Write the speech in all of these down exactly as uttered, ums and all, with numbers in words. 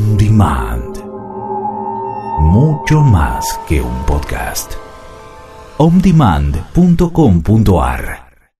On Demand. Mucho más que un podcast. on demand punto com punto a r.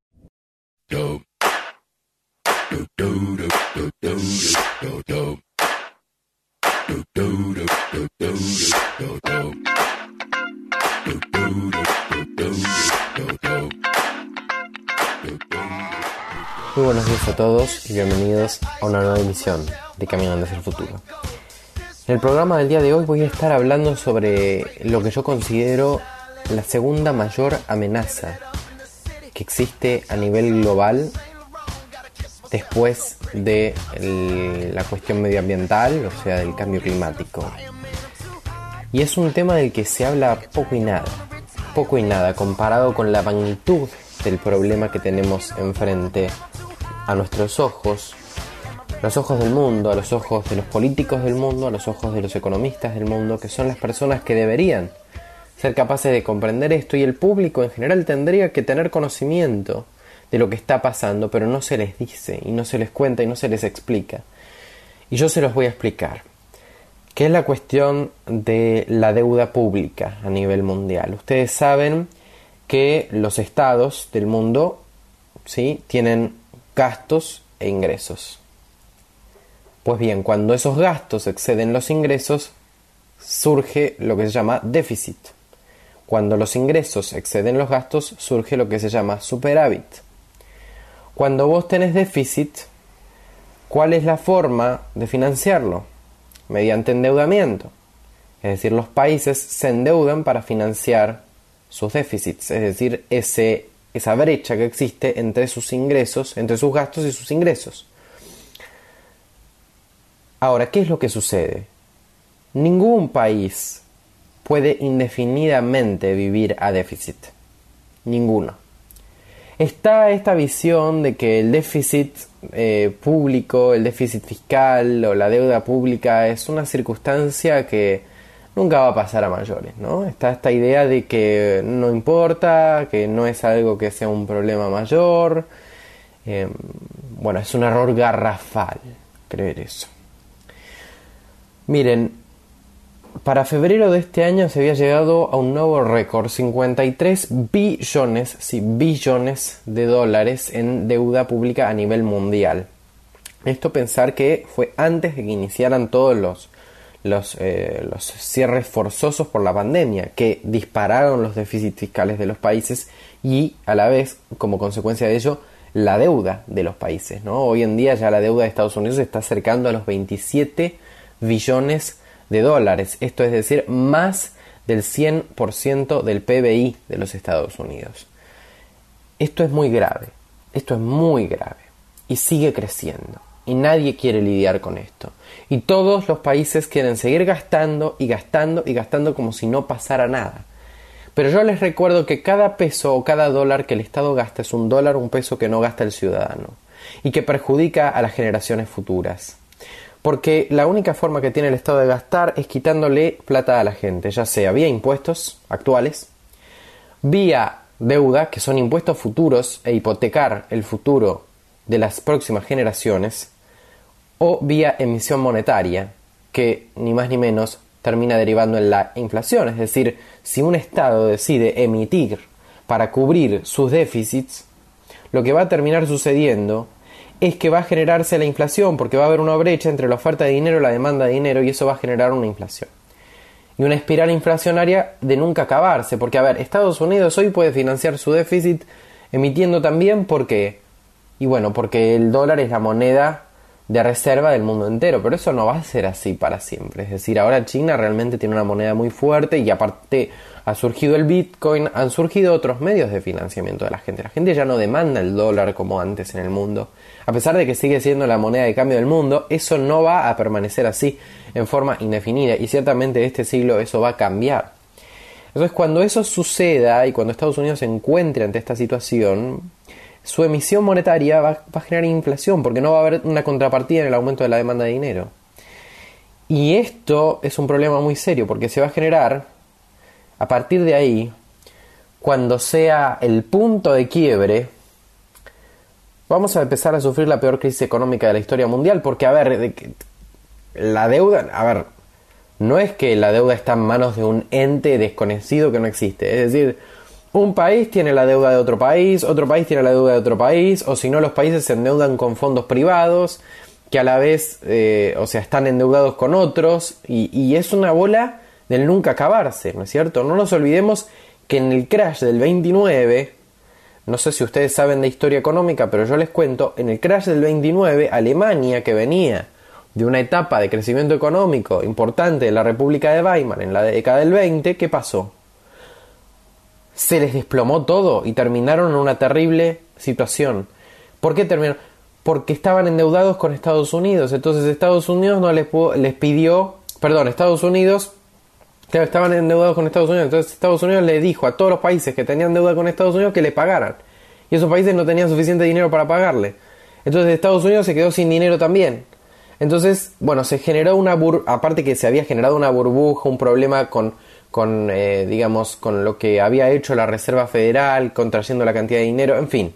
Muy buenos días a todos y bienvenidos a una nueva emisión de Caminando hacia el Futuro. En el programa del día de hoy voy a estar hablando sobre lo que yo considero la segunda mayor amenaza que existe a nivel global después de el, la cuestión medioambiental, o sea, del cambio climático. Y es un tema del que se habla poco y nada, poco y nada comparado con la magnitud del problema que tenemos enfrente a nuestros ojos, a los ojos del mundo, a los ojos de los políticos del mundo, a los ojos de los economistas del mundo, que son las personas que deberían ser capaces de comprender esto, y el público en general tendría que tener conocimiento de lo que está pasando, pero no se les dice, y no se les cuenta, y no se les explica. Y yo se los voy a explicar. ¿Qué es la cuestión de la deuda pública a nivel mundial? Ustedes saben que los estados del mundo, ¿sí?, tienen gastos e ingresos. Pues bien, cuando esos gastos exceden los ingresos, surge lo que se llama déficit. Cuando los ingresos exceden los gastos, surge lo que se llama superávit. Cuando vos tenés déficit, ¿cuál es la forma de financiarlo? Mediante endeudamiento. Es decir, los países se endeudan para financiar sus déficits, es decir, ese, esa brecha que existe entre sus ingresos, entre sus gastos y sus ingresos. Ahora, ¿qué es lo que sucede? Ningún país puede indefinidamente vivir a déficit. Ninguno. Está esta visión de que el déficit eh, público, el déficit fiscal o la deuda pública es una circunstancia que nunca va a pasar a mayores, ¿no? Está esta idea de que no importa, que no es algo que sea un problema mayor. Eh, bueno, es un error garrafal creer eso. Miren, para febrero de este año se había llegado a un nuevo récord, cincuenta y tres billones, sí, billones de dólares en deuda pública a nivel mundial. Esto pensar que fue antes de que iniciaran todos los, los, eh, los cierres forzosos por la pandemia, que dispararon los déficits fiscales de los países y a la vez, como consecuencia de ello, la deuda de los países, ¿no? Hoy en día ya la deuda de Estados Unidos se está acercando a los veintisiete billones de dólares, esto es decir, más del cien por ciento del P B I de los Estados Unidos. Esto es muy grave, esto es muy grave y sigue creciendo y nadie quiere lidiar con esto. Y todos los países quieren seguir gastando y gastando y gastando como si no pasara nada. Pero yo les recuerdo que cada peso o cada dólar que el Estado gasta es un dólar, un peso que no gasta el ciudadano y que perjudica a las generaciones futuras. Porque la única forma que tiene el Estado de gastar es quitándole plata a la gente, ya sea vía impuestos actuales, vía deuda, que son impuestos futuros e hipotecar el futuro de las próximas generaciones, o vía emisión monetaria, que ni más ni menos termina derivando en la inflación. Es decir, si un Estado decide emitir para cubrir sus déficits, lo que va a terminar sucediendo es que va a generarse la inflación, porque va a haber una brecha entre la oferta de dinero y la demanda de dinero, y eso va a generar una inflación. Y una espiral inflacionaria de nunca acabarse, porque, a ver, Estados Unidos hoy puede financiar su déficit emitiendo también, ¿por qué? Y bueno, porque el dólar es la moneda de reserva del mundo entero, pero eso no va a ser así para siempre. Es decir, ahora China realmente tiene una moneda muy fuerte y aparte ha surgido el Bitcoin, han surgido otros medios de financiamiento de la gente. La gente ya no demanda el dólar como antes en el mundo. A pesar de que sigue siendo la moneda de cambio del mundo, eso no va a permanecer así en forma indefinida y ciertamente este siglo eso va a cambiar. Entonces, cuando eso suceda y cuando Estados Unidos se encuentre ante esta situación, su emisión monetaria va, va a generar inflación porque no va a haber una contrapartida en el aumento de la demanda de dinero. Y esto es un problema muy serio porque se va a generar a partir de ahí, cuando sea el punto de quiebre, vamos a empezar a sufrir la peor crisis económica de la historia mundial, porque, a ver, la deuda, a ver, no es que la deuda está en manos de un ente desconocido que no existe. Es decir, un país tiene la deuda de otro país, otro país tiene la deuda de otro país, o si no, los países se endeudan con fondos privados, que a la vez, eh, o sea, están endeudados con otros, y, y es una bola del nunca acabarse, ¿no es cierto? No nos olvidemos que en el crash del veintinueve, no sé si ustedes saben de historia económica, pero yo les cuento, en el crash del veintinueve, Alemania, que venía de una etapa de crecimiento económico importante de la República de Weimar en la década del veinte, ¿qué pasó? Se les desplomó todo y terminaron en una terrible situación. ¿Por qué terminaron? Porque estaban endeudados con Estados Unidos. Entonces Estados Unidos no les, pudo, les pidió, perdón, Estados Unidos, claro, estaban endeudados con Estados Unidos. Entonces Estados Unidos le dijo a todos los países que tenían deuda con Estados Unidos que le pagaran. Y esos países no tenían suficiente dinero para pagarle. Entonces Estados Unidos se quedó sin dinero también. Entonces, bueno, se generó una bur- aparte que se había generado una burbuja, un problema con, con eh, digamos, con lo que había hecho la Reserva Federal, contrayendo la cantidad de dinero, en fin.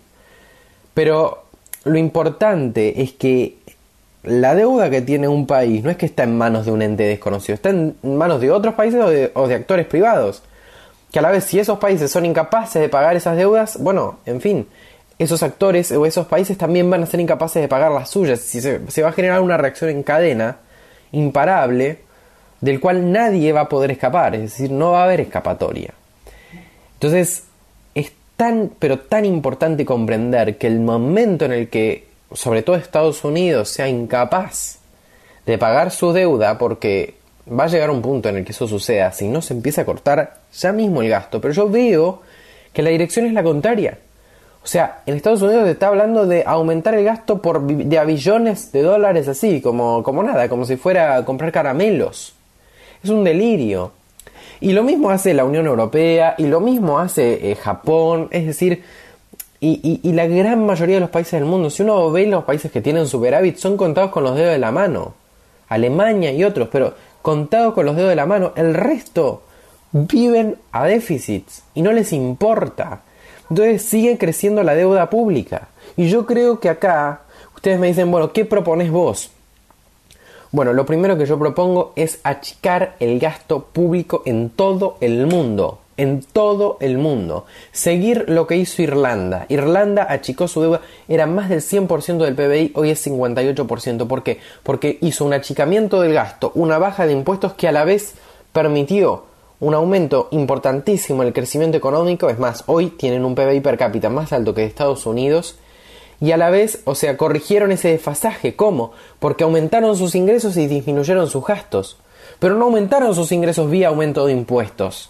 Pero lo importante es que la deuda que tiene un país no es que está en manos de un ente desconocido, está en manos de otros países o de, o de actores privados. Que a la vez, si esos países son incapaces de pagar esas deudas, bueno, en fin, esos actores o esos países también van a ser incapaces de pagar las suyas. Si se, se va a generar una reacción en cadena imparable del cual nadie va a poder escapar, es decir, no va a haber escapatoria. Entonces, es tan, pero tan importante comprender que el momento en el que, sobre todo Estados Unidos, sea incapaz de pagar su deuda, porque va a llegar un punto en el que eso suceda, si no se empieza a cortar ya mismo el gasto, pero yo veo que la dirección es la contraria. O sea, en Estados Unidos se está hablando de aumentar el gasto por de a billones de dólares así, como, como nada, como si fuera a comprar caramelos. Es un delirio. Y lo mismo hace la Unión Europea, y lo mismo hace eh, Japón, es decir, y, y, y la gran mayoría de los países del mundo. Si uno ve los países que tienen superávit, son contados con los dedos de la mano. Alemania y otros, pero contados con los dedos de la mano. El resto viven a déficits y no les importa. Entonces sigue creciendo la deuda pública. Y yo creo que acá, ustedes me dicen, bueno, ¿qué propones vos? Bueno, lo primero que yo propongo es achicar el gasto público en todo el mundo. En todo el mundo. Seguir lo que hizo Irlanda. Irlanda achicó su deuda, era más del cien por ciento del P B I, hoy es cincuenta y ocho por ciento. ¿Por qué? Porque hizo un achicamiento del gasto, una baja de impuestos que a la vez permitió un aumento importantísimo en el crecimiento económico. Es más, hoy tienen un P B I per cápita más alto que Estados Unidos. Y a la vez, o sea, corrigieron ese desfasaje. ¿Cómo? Porque aumentaron sus ingresos y disminuyeron sus gastos. Pero no aumentaron sus ingresos vía aumento de impuestos.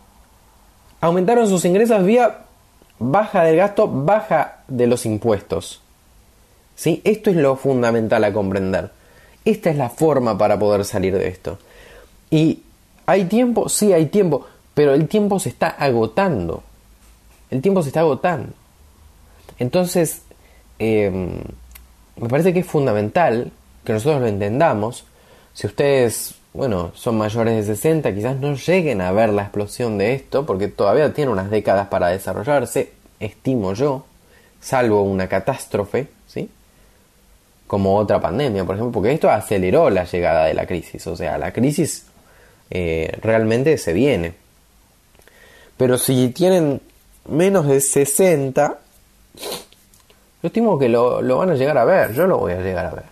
Aumentaron sus ingresos vía baja del gasto, baja de los impuestos. ¿Sí? Esto es lo fundamental a comprender. Esta es la forma para poder salir de esto. Y ¿hay tiempo? Sí, hay tiempo. Pero el tiempo se está agotando. El tiempo se está agotando. Entonces, eh, me parece que es fundamental que nosotros lo entendamos. Si ustedes, bueno, son mayores de sesenta, quizás no lleguen a ver la explosión de esto, porque todavía tiene unas décadas para desarrollarse, estimo yo, salvo una catástrofe, ¿sí? Como otra pandemia, por ejemplo, porque esto aceleró la llegada de la crisis. O sea, la crisis eh, realmente se viene. Pero si tienen menos de sesenta, yo estimo que lo, lo van a llegar a ver. Yo lo voy a llegar a ver.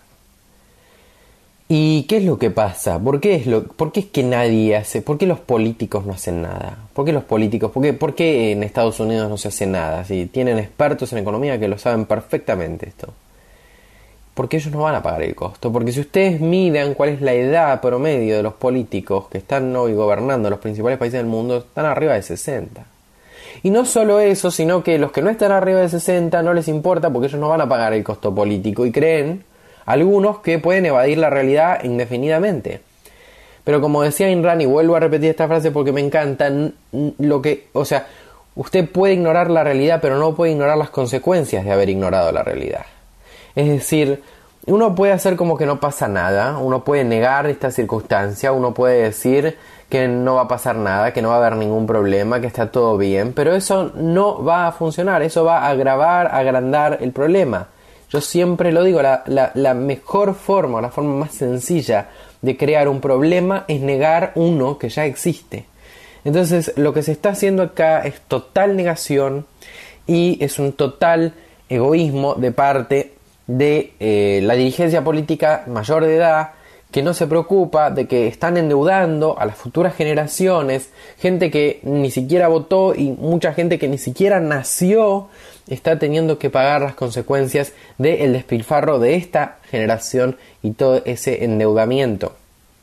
¿Y qué es lo que pasa? ¿Por qué es, lo, por qué es que nadie hace? ¿Por qué los políticos no hacen nada? ¿Por qué los políticos? ¿Por qué, por qué en Estados Unidos no se hace nada? Si tienen expertos en economía que lo saben perfectamente esto. Porque ellos no van a pagar el costo. Porque si ustedes midan cuál es la edad promedio de los políticos que están hoy gobernando los principales países del mundo, están arriba de sesenta. Y no solo eso, sino que los que no están arriba de sesenta no les importa porque ellos no van a pagar el costo político y creen algunos que pueden evadir la realidad indefinidamente. Pero como decía Ayn Rand, y vuelvo a repetir esta frase porque me encanta, lo que, o sea, usted puede ignorar la realidad, pero no puede ignorar las consecuencias de haber ignorado la realidad. Es decir, uno puede hacer como que no pasa nada, uno puede negar esta circunstancia, uno puede decir que no va a pasar nada, que no va a haber ningún problema, que está todo bien, pero eso no va a funcionar, eso va a agravar, agrandar el problema. Yo siempre lo digo, la, la, la mejor forma, la forma más sencilla de crear un problema es negar uno que ya existe. Entonces lo que se está haciendo acá es total negación y es un total egoísmo de parte de eh, la dirigencia política mayor de edad, que no se preocupa de que están endeudando a las futuras generaciones, gente que ni siquiera votó y mucha gente que ni siquiera nació está teniendo que pagar las consecuencias del despilfarro de esta generación y todo ese endeudamiento.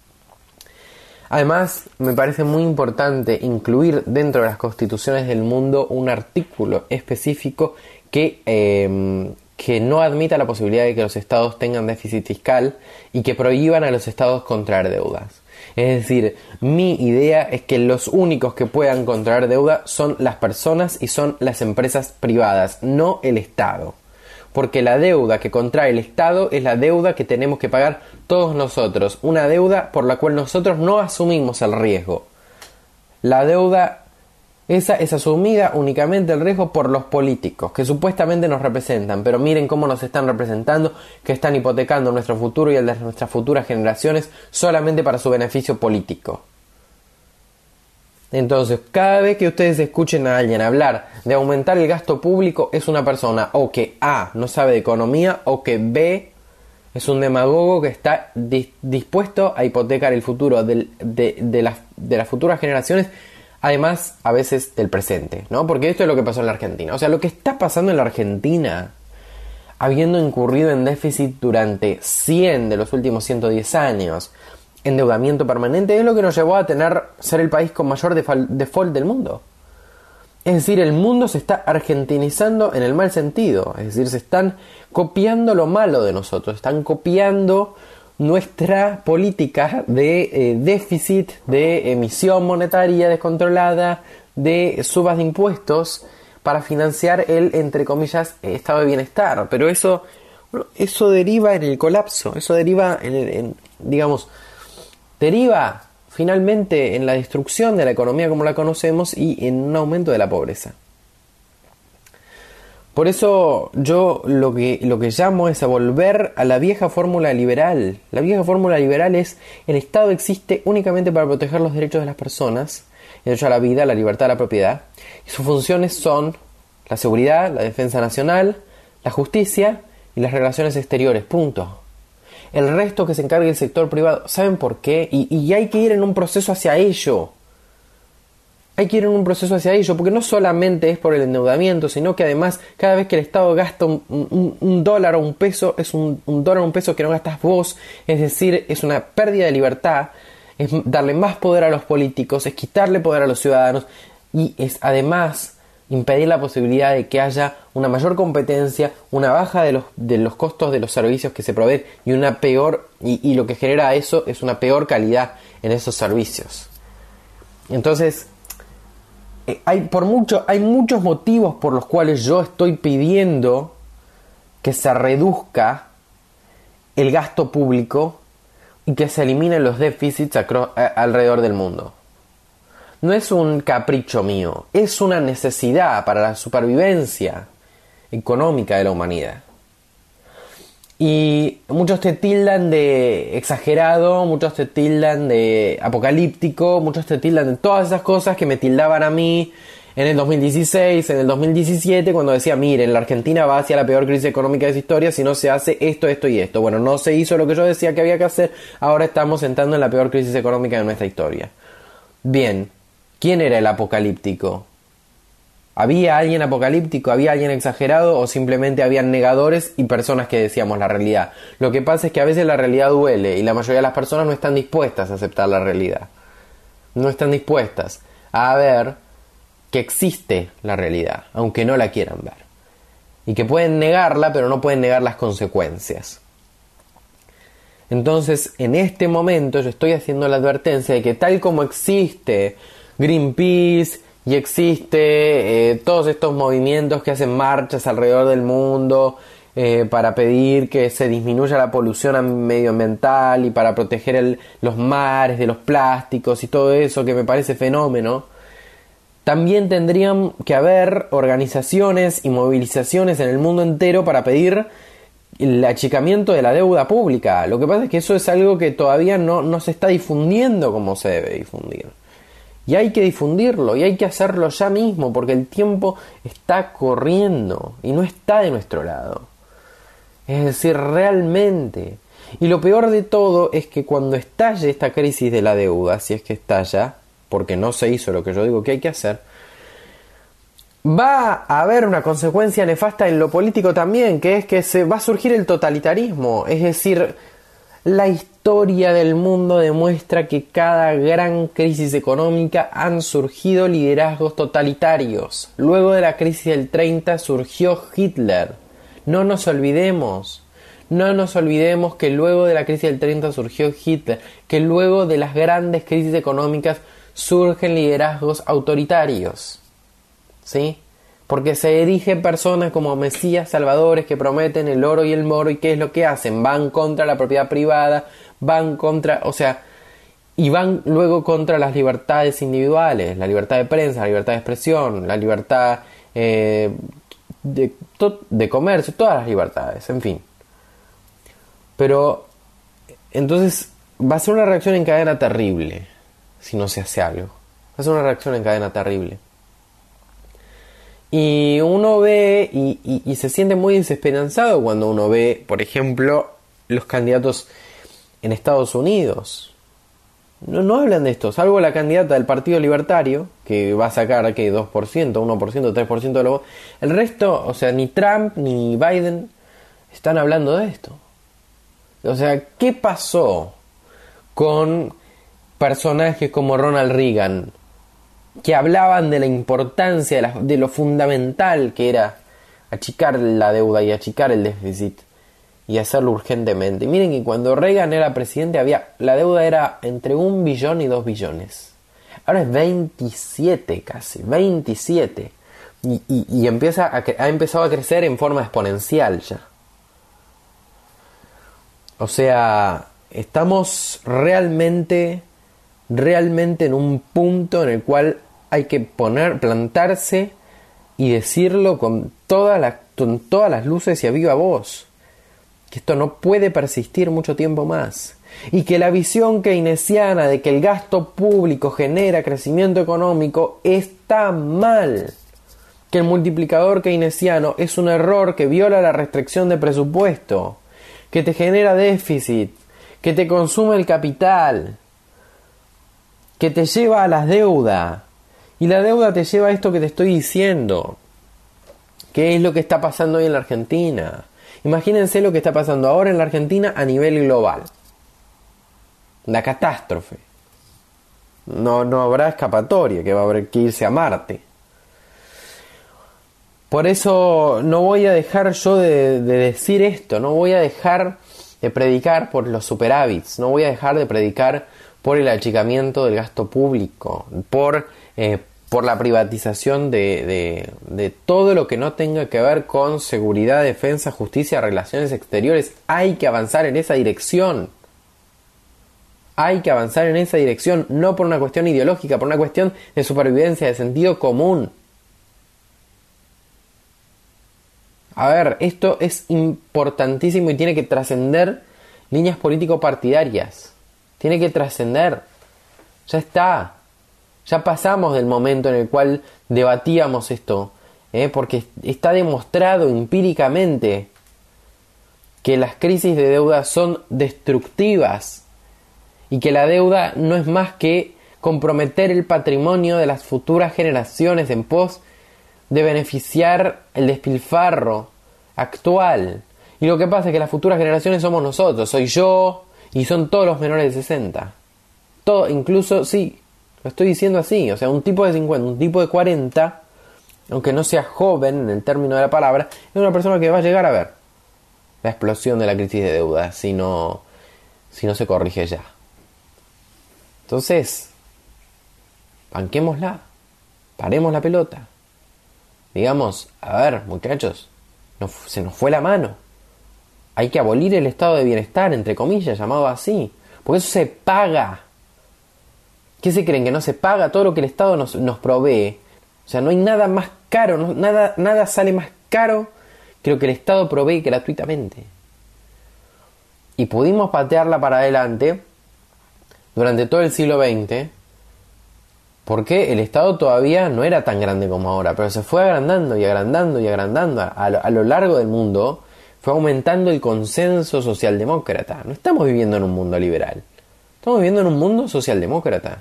Además, me parece muy importante incluir dentro de las constituciones del mundo un artículo específico que, eh, que no admita la posibilidad de que los estados tengan déficit fiscal y que prohíban a los estados contraer deudas. Es decir, mi idea es que los únicos que puedan contraer deuda son las personas y son las empresas privadas, no el Estado. Porque la deuda que contrae el Estado es la deuda que tenemos que pagar todos nosotros, una deuda por la cual nosotros no asumimos el riesgo. La deuda esa es asumida únicamente el riesgo por los políticos, que supuestamente nos representan, pero miren cómo nos están representando, que están hipotecando nuestro futuro y el de nuestras futuras generaciones solamente para su beneficio político. Entonces, cada vez que ustedes escuchen a alguien hablar de aumentar el gasto público, es una persona o que A, no sabe de economía, o que B, es un demagogo que está dis- dispuesto a hipotecar el futuro del, de, de, las, de las futuras generaciones, además a veces del presente, ¿no? Porque esto es lo que pasó en la Argentina. O sea, lo que está pasando en la Argentina, habiendo incurrido en déficit durante cien de los últimos ciento diez años, endeudamiento permanente, es lo que nos llevó a tener ser el país con mayor default del mundo. Es decir, el mundo se está argentinizando en el mal sentido. Es decir, se están copiando lo malo de nosotros, están copiando nuestra política de eh, déficit, de emisión monetaria descontrolada, de subas de impuestos para financiar el, entre comillas, estado de bienestar. Pero eso, bueno, eso deriva en el colapso, eso deriva en, el, en digamos, deriva finalmente en la destrucción de la economía como la conocemos y en un aumento de la pobreza. Por eso yo lo que, lo que llamo es a volver a la vieja fórmula liberal. La vieja fórmula liberal es: el Estado existe únicamente para proteger los derechos de las personas, el derecho a la vida, la libertad, la propiedad, y sus funciones son la seguridad, la defensa nacional, la justicia y las relaciones exteriores, punto. El resto que se encargue el sector privado. ¿Saben por qué? Y, y hay que ir en un proceso hacia ello. Hay que ir en un proceso hacia ello, porque no solamente es por el endeudamiento, sino que además cada vez que el Estado gasta un, un, un dólar o un peso, es un, un dólar o un peso que no gastas vos, es decir, es una pérdida de libertad, es darle más poder a los políticos, es quitarle poder a los ciudadanos y es además impedir la posibilidad de que haya una mayor competencia, una baja de los, de los costos de los servicios que se proveen y una peor, y, y lo que genera eso es una peor calidad en esos servicios. Entonces, hay, por mucho, hay muchos motivos por los cuales yo estoy pidiendo que se reduzca el gasto público y que se eliminen los déficits acro- a, alrededor del mundo. No es un capricho mío, es una necesidad para la supervivencia económica de la humanidad. Y muchos te tildan de exagerado, muchos te tildan de apocalíptico, muchos te tildan de todas esas cosas que me tildaban a mí en el dos mil dieciséis, en el dos mil diecisiete, cuando decía: miren, la Argentina va hacia la peor crisis económica de su historia si no se hace esto, esto y esto. Bueno, no se hizo lo que yo decía que había que hacer, ahora estamos entrando en la peor crisis económica de nuestra historia. Bien, ¿quién era el apocalíptico? ¿Había alguien apocalíptico? ¿Había alguien exagerado? ¿O simplemente habían negadores y personas que decíamos la realidad? Lo que pasa es que a veces la realidad duele y la mayoría de las personas no están dispuestas a aceptar la realidad. No están dispuestas a ver que existe la realidad, aunque no la quieran ver. Y que pueden negarla, pero no pueden negar las consecuencias. Entonces, en este momento yo estoy haciendo la advertencia de que tal como existe Greenpeace y existe eh, todos estos movimientos que hacen marchas alrededor del mundo eh, para pedir que se disminuya la polución medioambiental y para proteger el, los mares de los plásticos y todo eso, que me parece fenómeno, también tendrían que haber organizaciones y movilizaciones en el mundo entero para pedir el achicamiento de la deuda pública. Lo que pasa es que eso es algo que todavía no, no se está difundiendo como se debe difundir. Y hay que difundirlo, y hay que hacerlo ya mismo, porque el tiempo está corriendo y no está de nuestro lado. Es decir, realmente. Y lo peor de todo es que cuando estalle esta crisis de la deuda, si es que estalla, porque no se hizo lo que yo digo que hay que hacer, va a haber una consecuencia nefasta en lo político también, que es que se va a surgir el totalitarismo. Es decir, la historia del mundo demuestra que cada gran crisis económica han surgido liderazgos totalitarios. Luego de la crisis del treinta surgió Hitler. No nos olvidemos. No nos olvidemos que luego de la crisis del treinta surgió Hitler, que luego de las grandes crisis económicas surgen liderazgos autoritarios, ¿sí? Porque se erigen personas como mesías salvadores que prometen el oro y el moro, y ¿qué es lo que hacen? Van contra la propiedad privada, van contra, o sea, y van luego contra las libertades individuales, la libertad de prensa, la libertad de expresión, la libertad eh, de, de comercio, todas las libertades, en fin. Pero entonces va a ser una reacción en cadena terrible si no se hace algo. Va a ser una reacción en cadena terrible. Y uno ve y, y, y se siente muy desesperanzado cuando uno ve, por ejemplo, los candidatos en Estados Unidos. No, no hablan de esto, salvo la candidata del Partido Libertario, que va a sacar ¿qué? dos por ciento, uno por ciento, tres por ciento de los votos. El resto, o sea, ni Trump ni Biden están hablando de esto. O sea, ¿qué pasó con personajes como Ronald Reagan, que hablaban de la importancia, de, la, de lo fundamental que era achicar la deuda y achicar el déficit y hacerlo urgentemente? Y miren que cuando Reagan era presidente, había la deuda era entre un billón y dos billones. Ahora es veintisiete casi, veintisiete. Y, y, y empieza a, ha empezado a crecer en forma exponencial ya. O sea, estamos realmente, realmente en un punto en el cual hay que poner, plantarse y decirlo con, toda la, con todas las luces y a viva voz. Que esto no puede persistir mucho tiempo más. Y que la visión keynesiana de que el gasto público genera crecimiento económico está mal. Que el multiplicador keynesiano es un error que viola la restricción de presupuesto. Que te genera déficit, que te consume el capital, que te lleva a la deuda. Y la deuda te lleva a esto que te estoy diciendo. ¿Qué es lo que está pasando hoy en la Argentina? Imagínense lo que está pasando ahora en la Argentina a nivel global. La catástrofe. No, no habrá escapatoria, que va a haber que irse a Marte. Por eso no voy a dejar yo de, de decir esto, no voy a dejar de predicar por los superávits, no voy a dejar de predicar por el achicamiento del gasto público, por, eh, por la privatización de, de, de todo lo que no tenga que ver con seguridad, defensa, justicia, relaciones exteriores. Hay que avanzar en esa dirección. Hay que avanzar en esa dirección, no por una cuestión ideológica, por una cuestión de supervivencia, de sentido común. A ver, esto es importantísimo y tiene que trascender líneas político-partidarias. Tiene que trascender. Ya está. Ya pasamos del momento en el cual debatíamos esto. ¿eh? Porque está demostrado empíricamente que las crisis de deuda son destructivas. Y que la deuda no es más que comprometer el patrimonio de las futuras generaciones en pos de beneficiar el despilfarro actual. Y lo que pasa es que las futuras generaciones somos nosotros, soy yo y son todos los menores de sesenta. Todo, incluso, sí, lo estoy diciendo así, o sea, un tipo de cincuenta, un tipo de cuarenta, aunque no sea joven en el término de la palabra, es una persona que va a llegar a ver la explosión de la crisis de deuda si no, si no se corrige ya. Entonces, banquémosla, paremos la pelota. Digamos, a ver, muchachos, no, se nos fue la mano. Hay que abolir el estado de bienestar, entre comillas, llamado así. Porque eso se paga. ¿Qué se creen? ¿Que no se paga todo lo que el Estado nos, nos provee? O sea, no hay nada más caro, no, nada, nada sale más caro que lo que el Estado provee gratuitamente. Y pudimos patearla para adelante durante todo el siglo veinte, porque el Estado todavía no era tan grande como ahora, pero se fue agrandando y agrandando y agrandando a lo, a lo largo del mundo. Fue aumentando el consenso socialdemócrata. No estamos viviendo en un mundo liberal, estamos viviendo en un mundo socialdemócrata.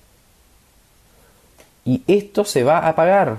Y esto se va a pagar.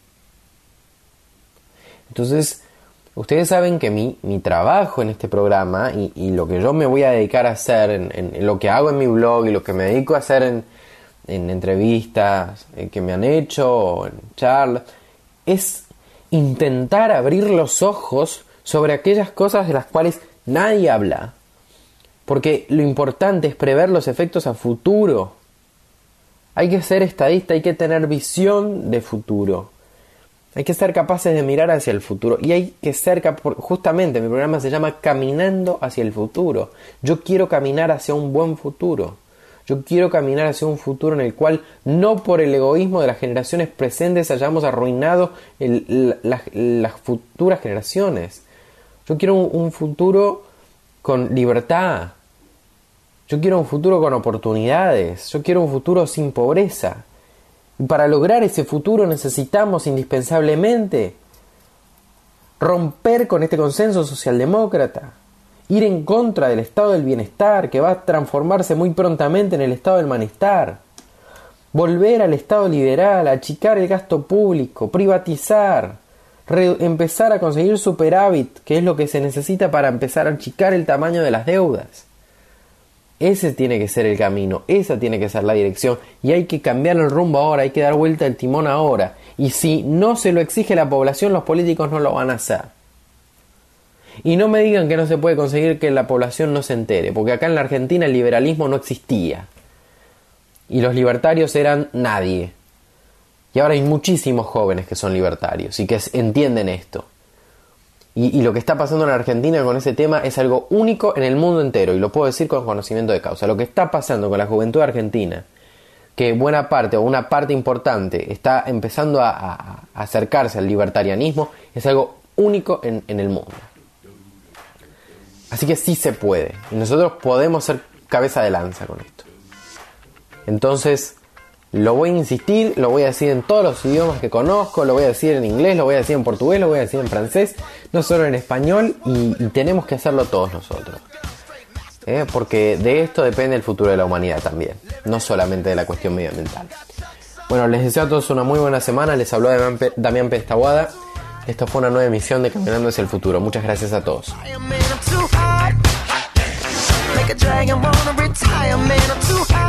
Entonces, ustedes saben que mi, mi trabajo en este programa y, y lo que yo me voy a dedicar a hacer, en, en, en lo que hago en mi blog y lo que me dedico a hacer en, en entrevistas eh, que me han hecho o en charlas, es intentar abrir los ojos sobre aquellas cosas de las cuales nadie habla. Porque lo importante es prever los efectos a futuro. Hay que ser estadista, hay que tener visión de futuro. Hay que ser capaces de mirar hacia el futuro. Y hay que ser capaces, justamente mi programa se llama Caminando hacia el futuro. Yo quiero caminar hacia un buen futuro. Yo quiero caminar hacia un futuro en el cual no por el egoísmo de las generaciones presentes hayamos arruinado el, la, las futuras generaciones. Yo quiero un, un futuro con libertad. Yo quiero un futuro con oportunidades. Yo quiero un futuro sin pobreza. Y para lograr ese futuro necesitamos indispensablemente romper con este consenso socialdemócrata. Ir en contra del estado del bienestar, que va a transformarse muy prontamente en el estado del malestar. Volver al estado liberal, achicar el gasto público, privatizar, re- empezar a conseguir superávit, que es lo que se necesita para empezar a achicar el tamaño de las deudas. Ese tiene que ser el camino, esa tiene que ser la dirección, y hay que cambiar el rumbo ahora, hay que dar vuelta el timón ahora. Y si no se lo exige la población, los políticos no lo van a hacer. Y no me digan que no se puede conseguir que la población no se entere, porque acá en la Argentina el liberalismo no existía. Y los libertarios eran nadie. Y ahora hay muchísimos jóvenes que son libertarios y que entienden esto. Y, y lo que está pasando en Argentina con ese tema es algo único en el mundo entero, y lo puedo decir con conocimiento de causa. Lo que está pasando con la juventud argentina, que buena parte o una parte importante está empezando a, a, a acercarse al libertarianismo, es algo único en, en el mundo. Así que sí se puede, y nosotros podemos ser cabeza de lanza con esto. Entonces, lo voy a insistir, lo voy a decir en todos los idiomas que conozco, lo voy a decir en inglés, lo voy a decir en portugués, lo voy a decir en francés, no solo en español, y, y tenemos que hacerlo todos nosotros. ¿Eh? Porque de esto depende el futuro de la humanidad también, no solamente de la cuestión medioambiental. Bueno, les deseo a todos una muy buena semana, les habló Damián Pérez Taboada. Esto fue una nueva emisión de Caminando hacia el Futuro. Muchas gracias a todos. Make a dragon wanna retire, man, I'm too high.